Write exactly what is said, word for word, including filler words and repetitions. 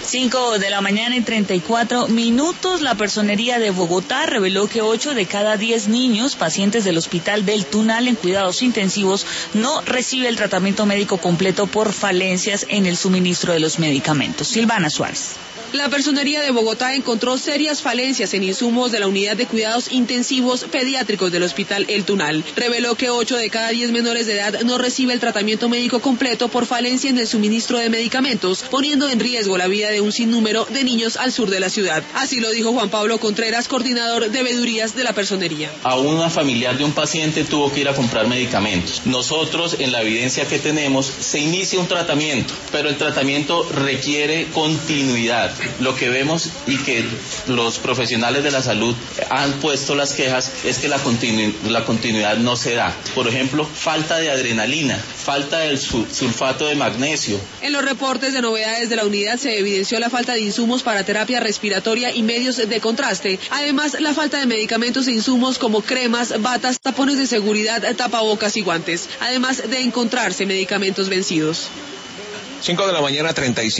Cinco de la mañana y treinta y cuatro minutos. La Personería de Bogotá reveló que ocho de cada diez niños pacientes del Hospital del Tunal en cuidados intensivos no recibe el tratamiento médico completo por falencias en el suministro de los medicamentos. Silvana Suárez. La Personería de Bogotá encontró serias falencias en insumos de la unidad de cuidados intensivos pediátricos del Hospital El Tunal. Reveló que ocho de cada diez menores de edad no recibe el tratamiento médico completo por falencia en el suministro de medicamentos, poniendo en riesgo la vida de un sinnúmero de niños al sur de la ciudad. Así lo dijo Juan Pablo Contreras, coordinador de veedurías de la Personería. A una familiar de un paciente tuvo que ir a comprar medicamentos. Nosotros, en la evidencia que tenemos, se inicia un tratamiento, pero el tratamiento requiere continuidad. Lo que vemos y que los profesionales de la salud han puesto las quejas es que la, continu- la continuidad no se da. Por ejemplo, falta de adrenalina, falta del sulfato de magnesio. En los reportes de novedades de la unidad se evidenció la falta de insumos para terapia respiratoria y medios de contraste. Además, la falta de medicamentos e insumos como cremas, batas, tapones de seguridad, tapabocas y guantes. Además de encontrarse medicamentos vencidos. Cinco de la mañana, treinta y cinco.